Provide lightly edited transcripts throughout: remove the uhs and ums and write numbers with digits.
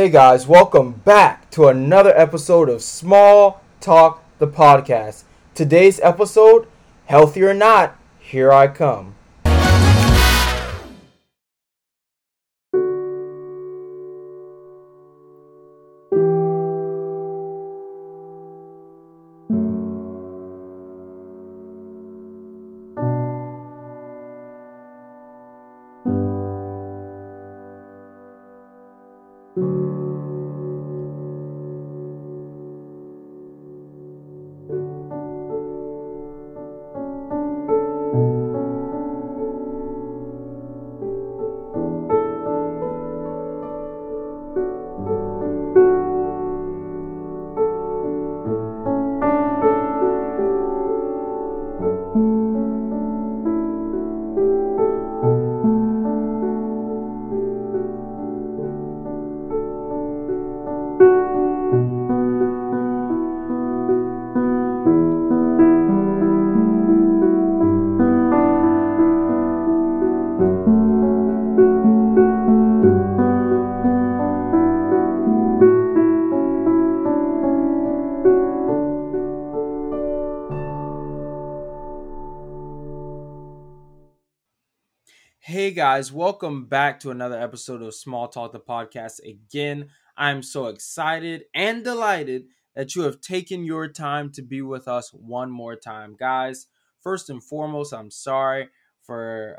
Hey guys, welcome back to another episode of Small Talk the Podcast. Today's episode, Healthy or Not, Here I Come. Hey guys, welcome back to another episode of Small Talk the Podcast. Again, I'm so excited and delighted that you have taken your time to be with us one more time. Guys, first and foremost, I'm sorry for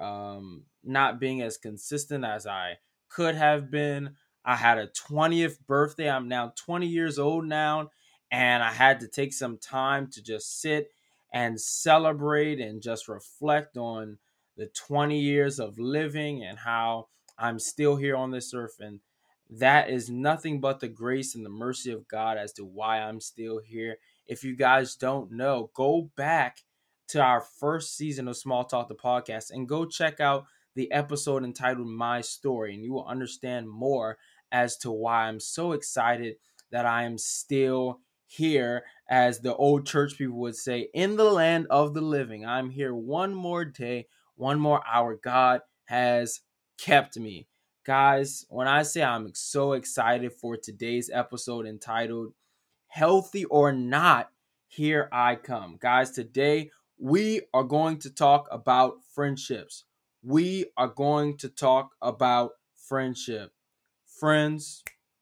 not being as consistent as I could have been. I had a 20th birthday. I'm now 20 years old now, and I had to take some time to just sit and celebrate and just reflect on the 20 years of living and how I'm still here on this earth. And that is nothing but the grace and the mercy of God as to why I'm still here. If you guys don't know, go back to our first season of Small Talk the Podcast and go check out the episode entitled My Story, and you will understand more as to why I'm so excited that I am still here, as the old church people would say, in the land of the living. I'm here one more day, one more hour. God has kept me. Guys, when I say I'm so excited for today's episode entitled Healthy or Not, Here I Come. Guys, today we are going to talk about friendships. We are going to talk about friendship. Friends,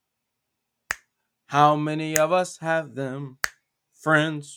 how many of us have them? Friends,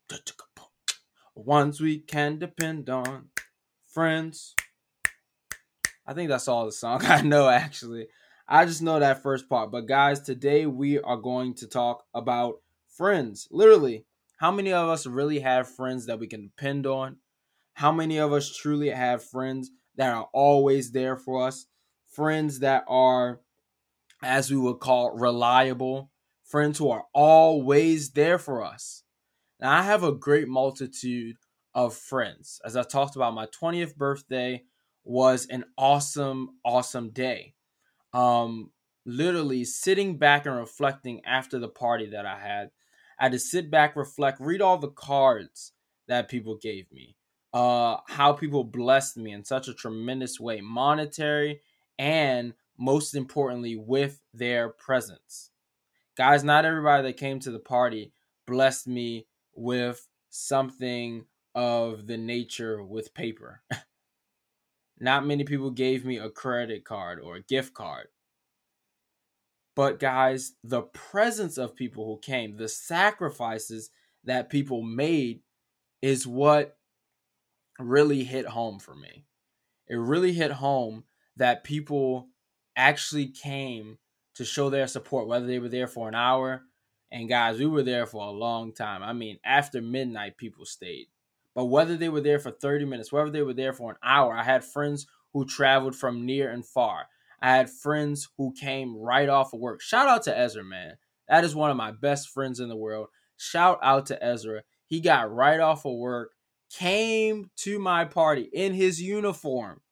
ones we can depend on. Friends, I think that's all the song I know, actually. I just know that first part. But guys, today we are going to talk about friends. Literally, how many of us really have friends that we can depend on? How many of us truly have friends that are always there for us? Friends that are, as we would call, reliable. Friends who are always there for us. Now, I have a great multitude of friends. As I talked about, my 20th birthday was an awesome day. Literally sitting back and reflecting after the party that I had to sit back, reflect, read all the cards that people gave me, how people blessed me in such a tremendous way, monetary and most importantly with their presence. Guys, not everybody that came to the party blessed me with something of the nature with paper. Not many people gave me a credit card or a gift card. But guys, the presence of people who came, the sacrifices that people made is what really hit home for me. It really hit home that people actually came to show their support, whether they were there for an hour. And guys, we were there for a long time. I mean, after midnight, people stayed. But whether they were there for 30 minutes, whether they were there for an hour, I had friends who traveled from near and far. I had friends who came right off of work. Shout out to Ezra, man. That is one of my best friends in the world. Shout out to Ezra. He got right off of work, came to my party in his uniform.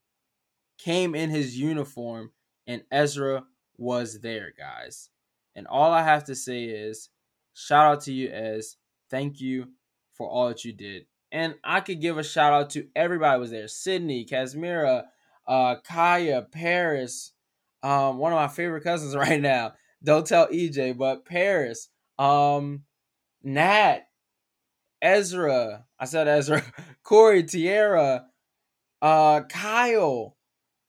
And Ezra was there, guys. And all I have to say is, shout out to you, Ez. Thank you for all that you did. And I could give a shout out to everybody who was there. Sydney, Casmira, Kaya, Paris, one of my favorite cousins right now. Don't tell EJ, but Paris, Nat, Ezra. I said Ezra. Corey, Tierra, Kyle,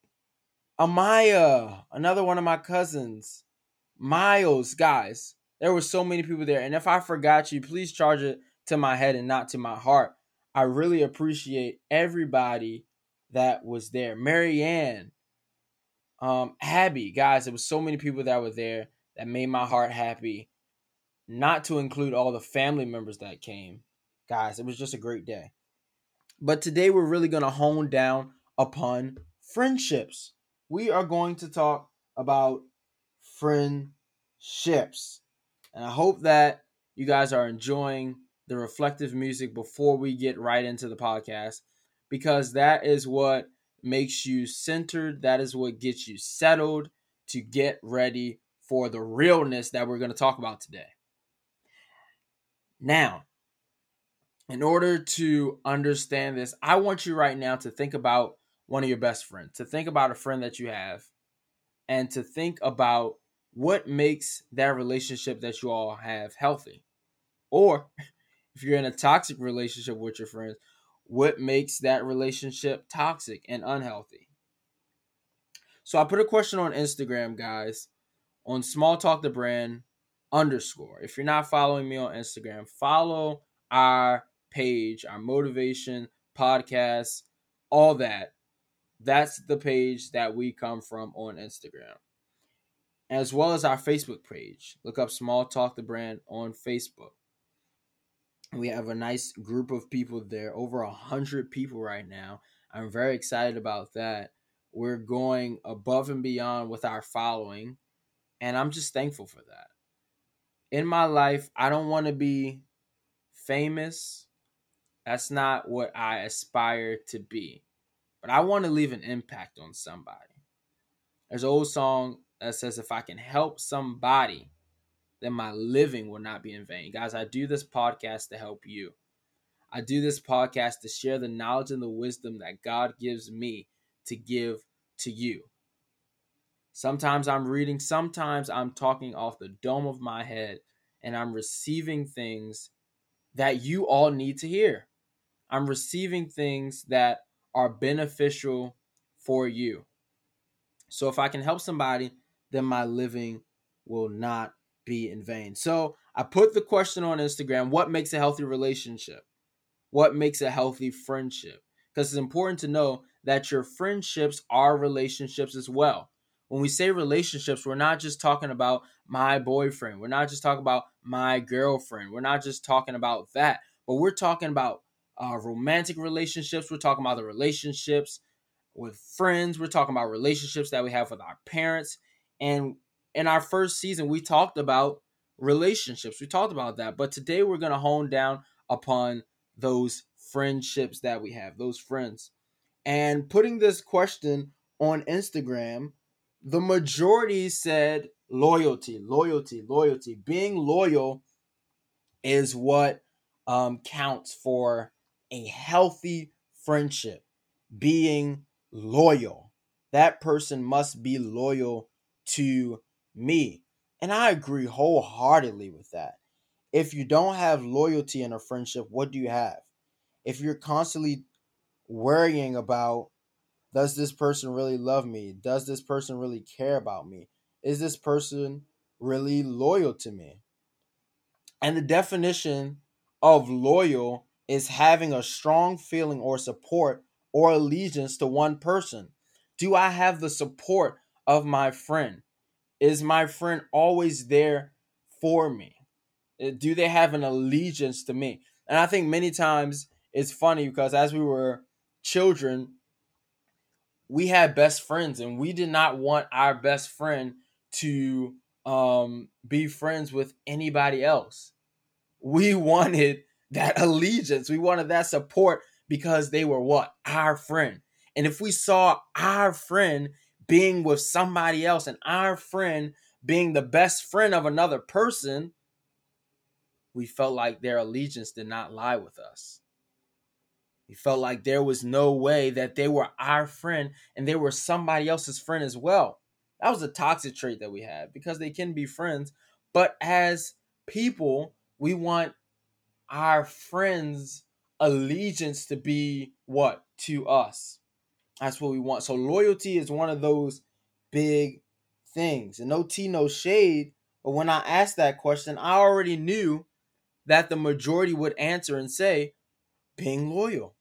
Amaya, another one of my cousins, Miles, guys. There were so many people there. And if I forgot you, please charge it to my head and not to my heart. I really appreciate everybody that was there. Marianne, Abby, guys, there was so many people that were there that made my heart happy. Not to include all the family members that came. Guys, it was just a great day. But today we're really going to hone down upon friendships. We are going to talk about friendships. And I hope that you guys are enjoying the reflective music before we get right into the podcast, because that is what makes you centered. That is what gets you settled to get ready for the realness that we're going to talk about today. Now, in order to understand this, I want you right now to think about one of your best friends, to think about a friend that you have, and to think about what makes that relationship that you all have healthy. Or if you're in a toxic relationship with your friends, what makes that relationship toxic and unhealthy? So I put a question on Instagram, guys, on Small Talk the Brand _. If you're not following me on Instagram, follow our page, our motivation podcast, all that. That's the page that we come from on Instagram, as well as our Facebook page. Look up Small Talk the Brand on Facebook. We have a nice group of people there, over 100 people right now. I'm very excited about that. We're going above and beyond with our following, and I'm just thankful for that. In my life, I don't want to be famous. That's not what I aspire to be. But I want to leave an impact on somebody. There's an old song that says, if I can help somebody, then my living will not be in vain. Guys, I do this podcast to help you. I do this podcast to share the knowledge and the wisdom that God gives me to give to you. Sometimes I'm reading, sometimes I'm talking off the dome of my head, and I'm receiving things that you all need to hear. I'm receiving things that are beneficial for you. So if I can help somebody, then my living will not be in vain. So I put the question on Instagram, what makes a healthy relationship? What makes a healthy friendship? Because it's important to know that your friendships are relationships as well. When we say relationships, we're not just talking about my boyfriend. We're not just talking about my girlfriend. We're not just talking about that. But we're talking about romantic relationships. We're talking about the relationships with friends. We're talking about relationships that we have with our parents. And in our first season, we talked about relationships. We talked about that. But today we're going to hone down upon those friendships that we have, those friends. And putting this question on Instagram, the majority said loyalty, loyalty, loyalty. Being loyal is what counts for a healthy friendship. Being loyal. That person must be loyal to me. And I agree wholeheartedly with that. If you don't have loyalty in a friendship, what do you have? If you're constantly worrying about, does this person really love me? Does this person really care about me? Is this person really loyal to me? And the definition of loyal is having a strong feeling or support or allegiance to one person. Do I have the support of my friend? Is my friend always there for me? Do they have an allegiance to me? And I think many times it's funny because as we were children, we had best friends and we did not want our best friend to be friends with anybody else. We wanted that allegiance. We wanted that support because they were what? Our friend. And if we saw our friend being with somebody else and our friend being the best friend of another person, we felt like their allegiance did not lie with us. We felt like there was no way that they were our friend and they were somebody else's friend as well. That was a toxic trait that we have because they can be friends. But as people, we want our friends' allegiance to be what? To us. That's what we want. So loyalty is one of those big things. And no tea, no shade. But when I asked that question, I already knew that the majority would answer and say, being loyal.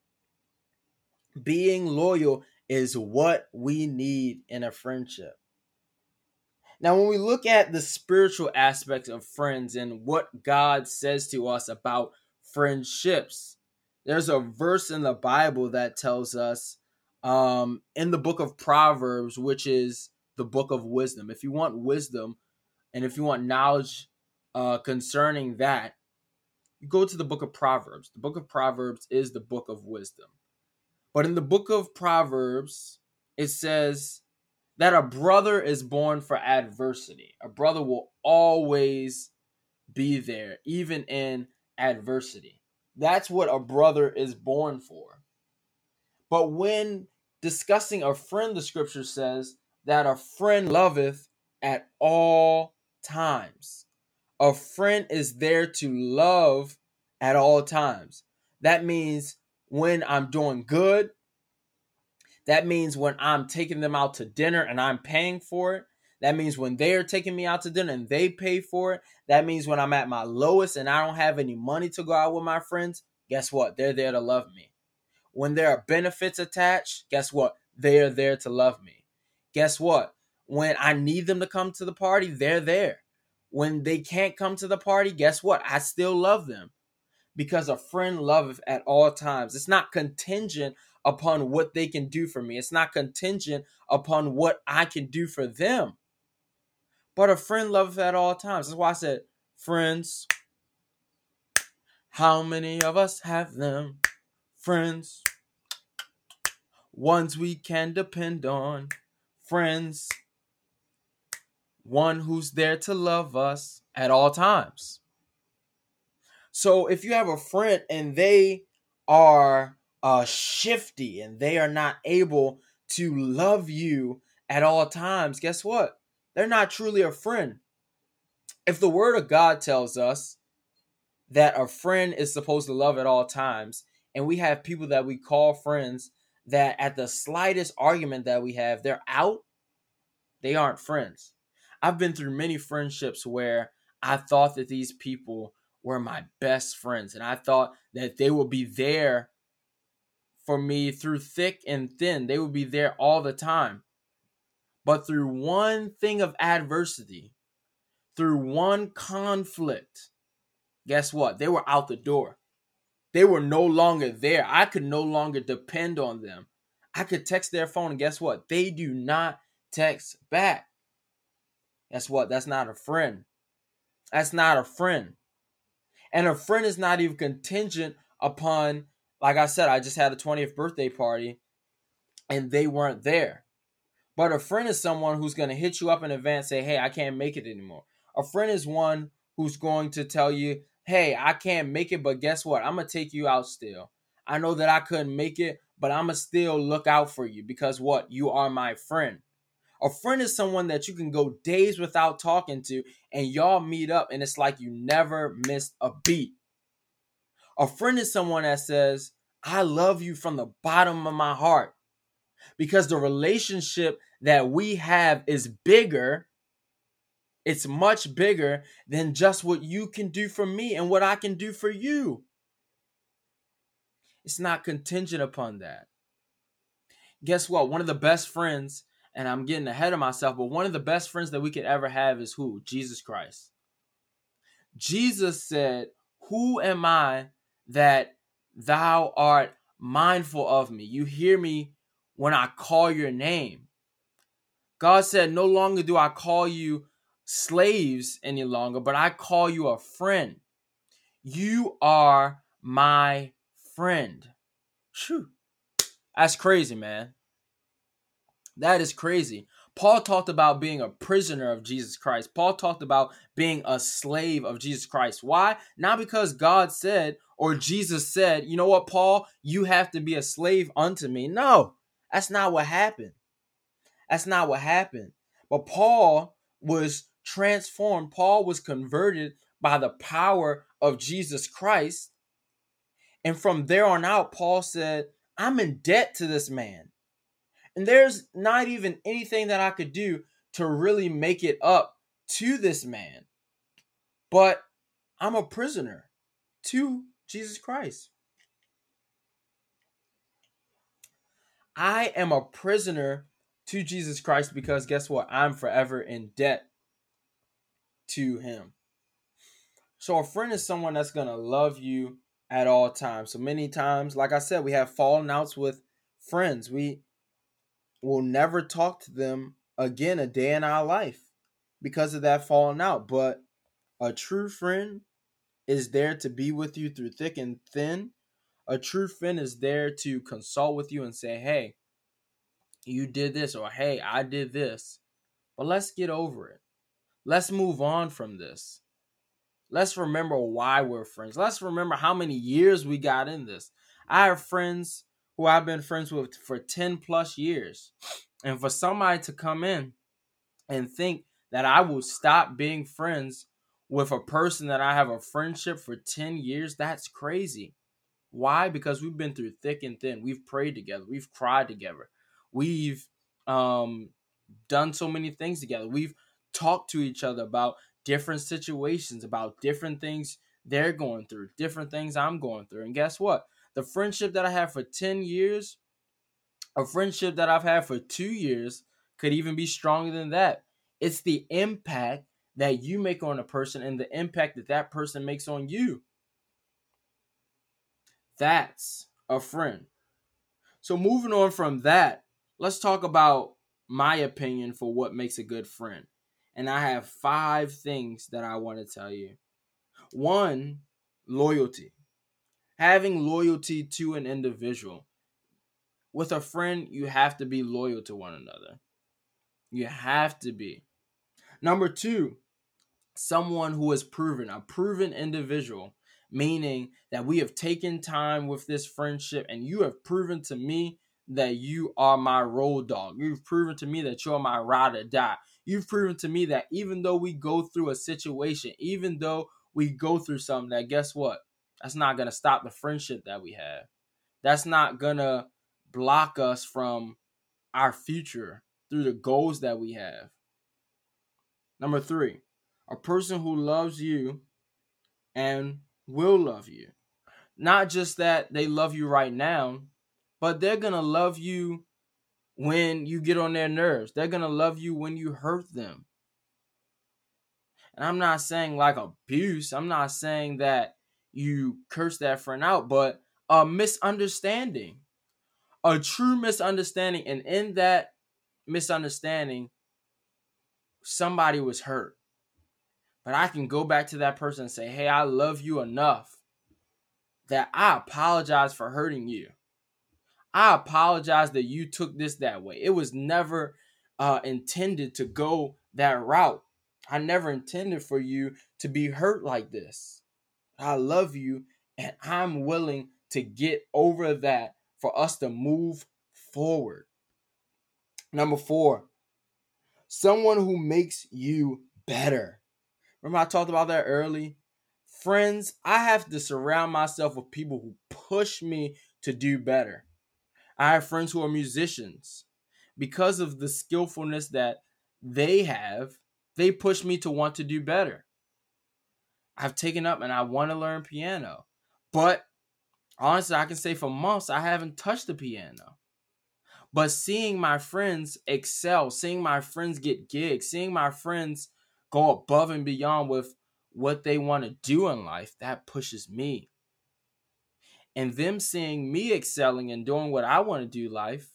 Being loyal is what we need in a friendship. Now, when we look at the spiritual aspects of friends and what God says to us about friendships, there's a verse in the Bible that tells us in the book of Proverbs, which is the book of wisdom. If you want wisdom and if you want knowledge concerning that, you go to the book of Proverbs. The book of Proverbs is the book of wisdom. But in the book of Proverbs, it says that a brother is born for adversity. A brother will always be there, even in adversity. That's what a brother is born for. But when discussing a friend, the scripture says that a friend loveth at all times. A friend is there to love at all times. That means when I'm doing good. That means when I'm taking them out to dinner and I'm paying for it. That means when they're taking me out to dinner and they pay for it. That means when I'm at my lowest and I don't have any money to go out with my friends, guess what? They're there to love me. When there are benefits attached, guess what? They're there to love me. Guess what? When I need them to come to the party, they're there. When they can't come to the party, guess what? I still love them. Because a friend loveth at all times. It's not contingent upon what they can do for me. It's not contingent upon what I can do for them. But a friend loveth at all times. That's why I said, friends, how many of us have them? Friends, ones we can depend on. Friends, one who's there to love us at all times. So if you have a friend and they are shifty and they are not able to love you at all times, guess what? They're not truly a friend. If the word of God tells us that a friend is supposed to love at all times, and we have people that we call friends that at the slightest argument that we have, they're out, they aren't friends. I've been through many friendships where I thought that these people were my best friends, and I thought that they would be there for me through thick and thin. They would be there all the time. But through one thing of adversity, through one conflict, guess what? They were out the door. They were no longer there. I could no longer depend on them. I could text their phone, and guess what? They do not text back. Guess what? That's not a friend. That's not a friend. And a friend is not even contingent upon, like I said, I just had a 20th birthday party and they weren't there. But a friend is someone who's going to hit you up in advance, say, hey, I can't make it anymore. A friend is one who's going to tell you, hey, I can't make it, but guess what? I'm going to take you out still. I know that I couldn't make it, but I'm going to still look out for you because what? You are my friend. A friend is someone that you can go days without talking to and y'all meet up and it's like you never missed a beat. A friend is someone that says, I love you from the bottom of my heart because the relationship that we have is bigger. It's much bigger than just what you can do for me and what I can do for you. It's not contingent upon that. Guess what? One of the best friends, and I'm getting ahead of myself, but one of the best friends that we could ever have is who? Jesus Christ. Jesus said, who am I that thou art mindful of me? You hear me when I call your name. God said, no longer do I call you slaves any longer, but I call you a friend. You are my friend. Whew. That's crazy, man. That is crazy. Paul talked about being a prisoner of Jesus Christ. Paul talked about being a slave of Jesus Christ. Why? Not because God said or Jesus said, you know what, Paul, you have to be a slave unto me. No, that's not what happened. That's not what happened. But Paul was transformed. Paul was converted by the power of Jesus Christ. And from there on out, Paul said, I'm in debt to this man. And there's not even anything that I could do to really make it up to this man. But I'm a prisoner to Jesus Christ. I am a prisoner to Jesus Christ because guess what? I'm forever in debt to him. So a friend is someone that's going to love you at all times. So many times, like I said, we have fallen outs with friends. We will never talk to them again a day in our life because of that falling out. But a true friend is there to be with you through thick and thin. A true friend is there to consult with you and say, hey, you did this, or hey, I did this. But let's get over it. Let's move on from this. Let's remember why we're friends. Let's remember how many years we got in this. I have friends who I've been friends with for 10 plus years. And for somebody to come in and think that I will stop being friends with a person that I have a friendship for 10 years, that's crazy. Why? Because we've been through thick and thin. We've prayed together. We've cried together. We've done so many things together. We've talked to each other about different situations, about different things they're going through, different things I'm going through. And guess what? The friendship that I have for 10 years, a friendship that I've had for 2 years could even be stronger than that. It's the impact that you make on a person and the impact that that person makes on you. That's a friend. So moving on from that, let's talk about my opinion for what makes a good friend. And I have 5 things that I want to tell you. 1, loyalty. Having loyalty to an individual. With a friend, you have to be loyal to one another. You have to be. Number 2, someone who is proven, a proven individual, meaning that we have taken time with this friendship and you have proven to me that you are my road dog. You've proven to me that you're my ride or die. You've proven to me that even though we go through a situation, even though we go through something, that guess what? That's not going to stop the friendship that we have. That's not going to block us from our future through the goals that we have. Number 3, a person who loves you and will love you. Not just that they love you right now, but they're going to love you when you get on their nerves. They're going to love you when you hurt them. And I'm not saying like abuse. I'm not saying that you curse that friend out, but a misunderstanding. A true misunderstanding. And in that misunderstanding, somebody was hurt. But I can go back to that person and say, hey, I love you enough that I apologize for hurting you. I apologize that you took this that way. It was never intended to go that route. I never intended for you to be hurt like this. I love you and I'm willing to get over that for us to move forward. Number 4, someone who makes you better. Remember I talked about that early? Friends, I have to surround myself with people who push me to do better. I have friends who are musicians. Because of the skillfulness that they have, they push me to want to do better. I've taken up and I want to learn piano. But honestly, I can say for months, I haven't touched the piano. But seeing my friends excel, seeing my friends get gigs, seeing my friends go above and beyond with what they want to do in life, that pushes me. And them seeing me excelling and doing what I want to do in life,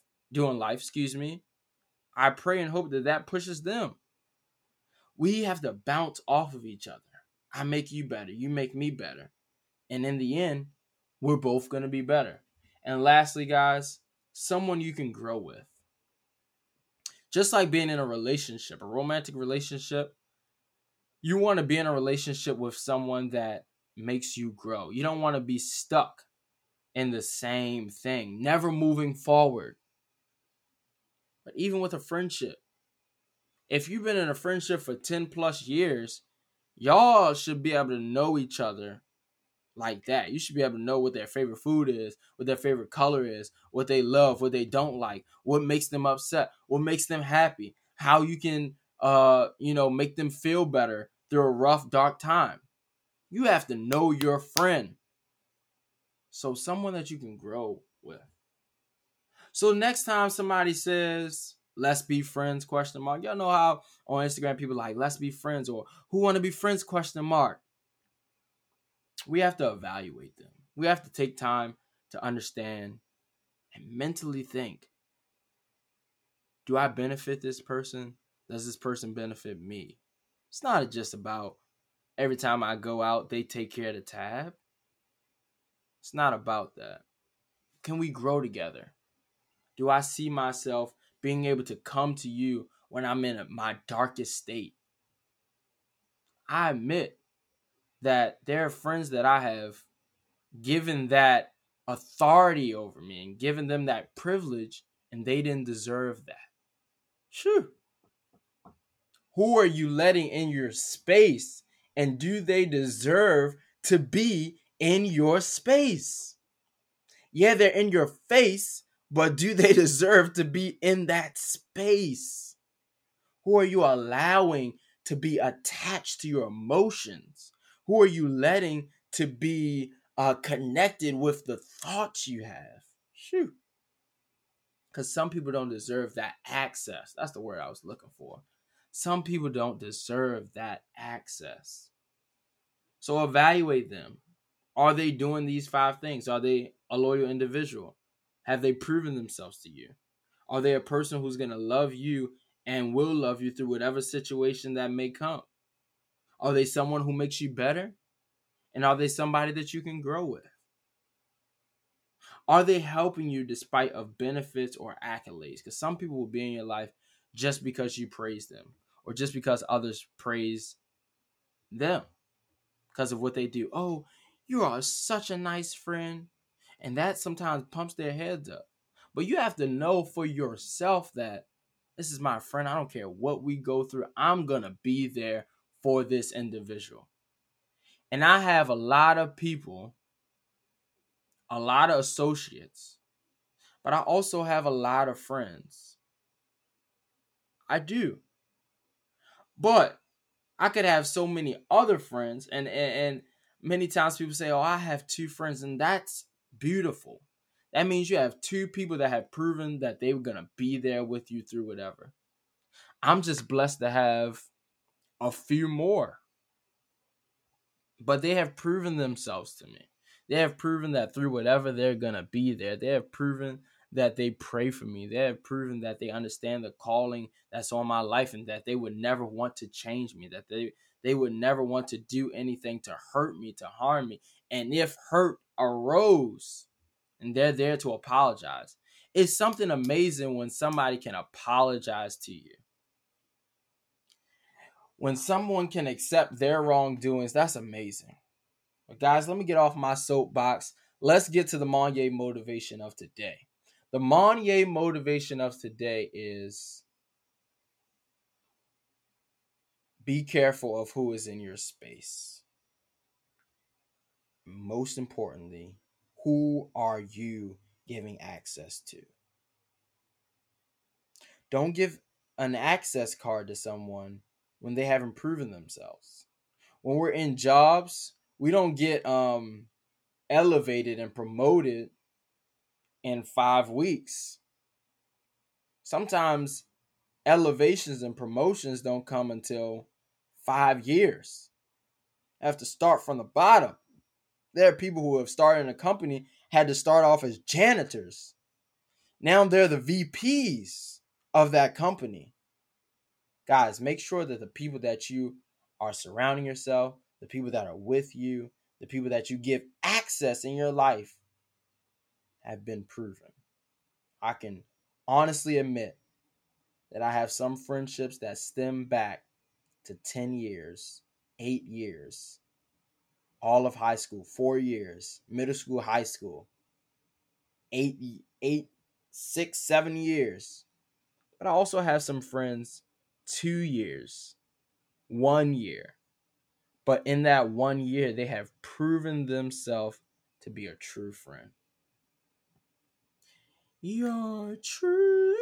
I pray and hope that that pushes them. We have to bounce off of each other. I make you better. You make me better. And in the end, we're both going to be better. And lastly, guys, someone you can grow with. Just like being in a relationship, a romantic relationship, you want to be in a relationship with someone that makes you grow. You don't want to be stuck in the same thing, never moving forward. But even with a friendship, If you've been in a friendship for 10 plus years, y'all should be able to know each other like that. You should be able to know what their favorite food is, what their favorite color is, what they love, what they don't like, what makes them upset, what makes them happy, how you can make them feel better through a rough, dark time. You have to know your friend. So someone that you can grow with. So next time somebody says, let's be friends, question mark. Y'all know how on Instagram people like, let's be friends, or who want to be friends, question mark. We have to evaluate them. We have to take time to understand and mentally think, do I benefit this person? Does this person benefit me? It's not just about every time I go out, they take care of the tab. It's not about that. Can we grow together? Do I see myself being able to come to you when I'm in my darkest state? I admit that there are friends that I have given that authority over me and given them that privilege, and they didn't deserve that. Sure. Who are you letting in your space, and do they deserve to be in your space? Yeah, they're in your face, but do they deserve to be in that space? Who are you allowing to be attached to your emotions? Who are you letting to be connected with the thoughts you have? Shoot. Because some people don't deserve that access. That's the word I was looking for. Some people don't deserve that access. So evaluate them. Are they doing these 5 things? Are they a loyal individual? Have they proven themselves to you? Are they a person who's going to love you and will love you through whatever situation that may come? Are they someone who makes you better? And are they somebody that you can grow with? Are they helping you despite of benefits or accolades? Because some people will be in your life just because you praise them, or just because others praise them because of what they do. Oh, you are such a nice friend. And that sometimes pumps their heads up. But you have to know for yourself that this is my friend. I don't care what we go through. I'm going to be there for this individual. And I have a lot of people, a lot of associates, but I also have a lot of friends. I do. But I could have so many other friends, and many times people say, oh, I have 2 friends, and that's beautiful. That means you have 2 people that have proven that they were going to be there with you through whatever. I'm just blessed to have a few more. But they have proven themselves to me. They have proven that through whatever they're going to be there. They have proven that they pray for me. They have proven that they understand the calling that's on my life, and that they would never want to change me, that they would never want to do anything to hurt me, to harm me. And if hurt arose, and they're there to apologize. It's something amazing when somebody can apologize to you. When someone can accept their wrongdoings, that's amazing. But guys, let me get off my soapbox. Let's get to the Monye motivation of today. The Monye motivation of today is be careful of who is in your space. Most importantly, who are you giving access to? Don't give an access card to someone when they haven't proven themselves. When we're in jobs, we don't get elevated and promoted in 5 weeks. Sometimes elevations and promotions don't come until 5 years. I have to start from the bottom. There are people who have started in a company, had to start off as janitors. Now they're the VPs of that company. Guys, make sure that the people that you are surrounding yourself, the people that are with you, the people that you give access in your life have been proven. I can honestly admit that I have some friendships that stem back to 10 years, 8 years, all of high school, 4 years, middle school, high school, 6, 7 years. But I also have some friends 2 years, 1 year. But in that 1 year, they have proven themselves to be a true friend. Your true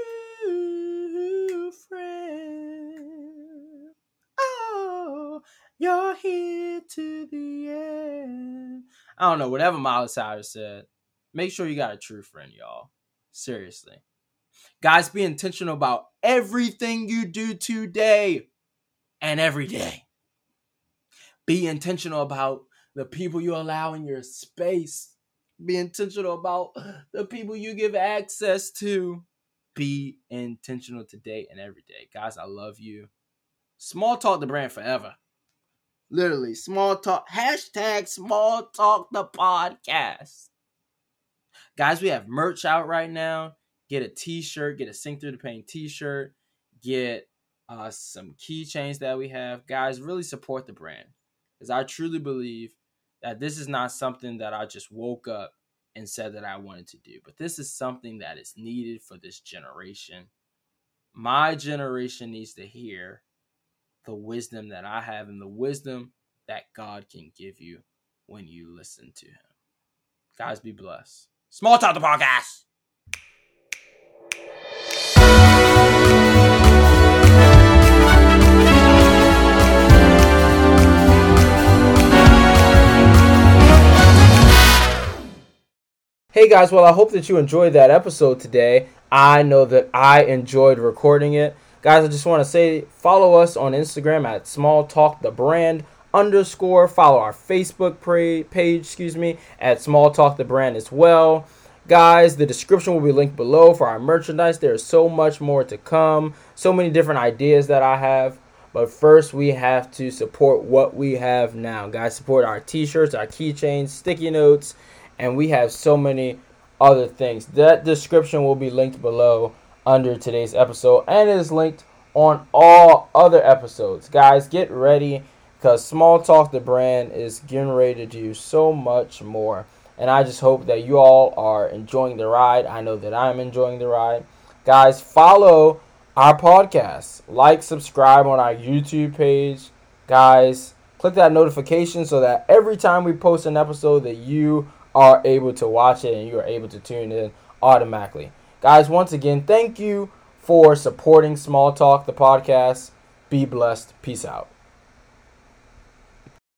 friend. Oh, you're here to the end. I don't know, whatever Miley Cyrus said. Make sure you got a true friend, y'all. Seriously. Guys, be intentional about everything you do today and every day. Be intentional about the people you allow in your space. Be intentional about the people you give access to. Be intentional today and every day. Guys, I love you. Small Talk the brand forever. Literally, small talk. Hashtag small talk the podcast. Guys, we have merch out right now. Get a t-shirt. Get a Sink Through the Pain t-shirt. Get some keychains that we have. Guys, really support the brand. Because I truly believe that this is not something that I just woke up and said that I wanted to do. But this is something that is needed for this generation. My generation needs to hear the wisdom that I have and the wisdom that God can give you when you listen to him. Guys, be blessed. Small Talk the podcast. Hey guys, well, I hope that you enjoyed that episode today. I know that I enjoyed recording it. Guys, I just want to say, follow us on Instagram at smalltalkthebrand_. Follow our Facebook page, at smalltalkthebrand as well. Guys, the description will be linked below for our merchandise. There is so much more to come. So many different ideas that I have. But first, we have to support what we have now. Guys, support our t-shirts, our keychains, sticky notes, and we have so many other things. That description will be linked below under today's episode, and it is linked on all other episodes. Guys, get ready, because Small Talk the brand is getting ready to do so much more. And I just hope that you all are enjoying the ride. I know that I'm enjoying the ride. Guys, follow our podcast. Like, subscribe on our YouTube page. Guys, click that notification so that every time we post an episode that you are able to watch it and you are able to tune in automatically. Guys, once again, thank you for supporting Small Talk, the podcast. Be blessed. Peace out.